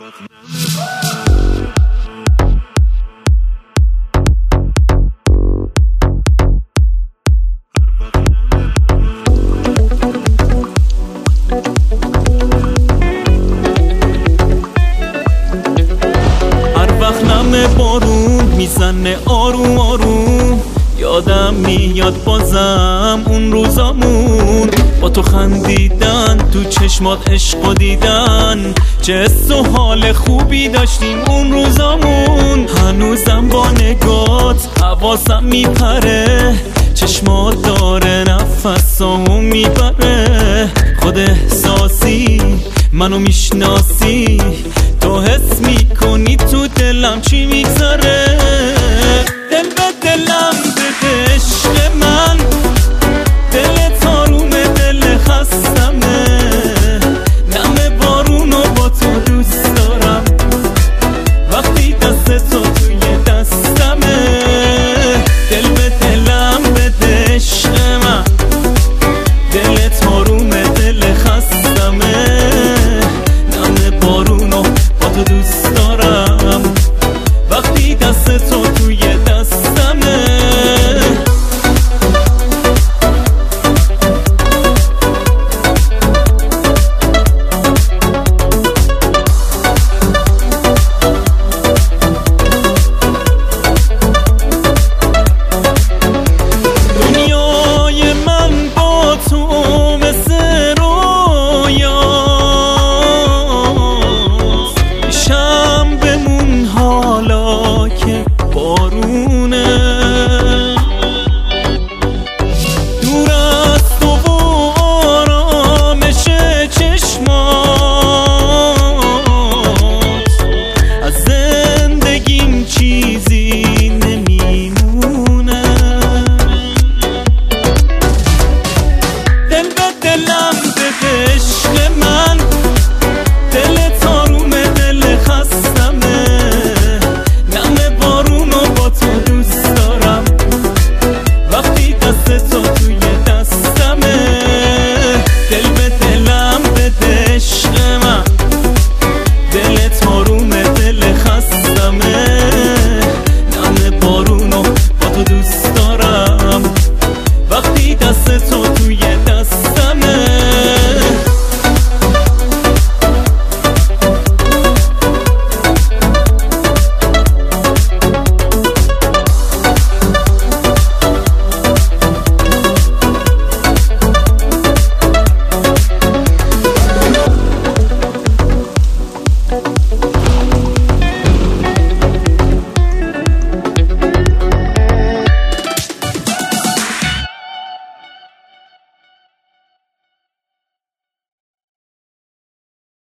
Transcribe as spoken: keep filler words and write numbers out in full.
بارون میزنه آروم آروم، یادم میاد بازم اون روزامون، با تو خندیدن، تو چشمات عشق دیدن، چه حس و حال خوبی داشتیم اون روزامون. هنوزم با نگات حواسم میپره، چشمات داره نفسامو میبره، خود احساسی منو میشناسی، تو حس میکنی تو دلم چی میگذاره. دل به دلم بده عشق من،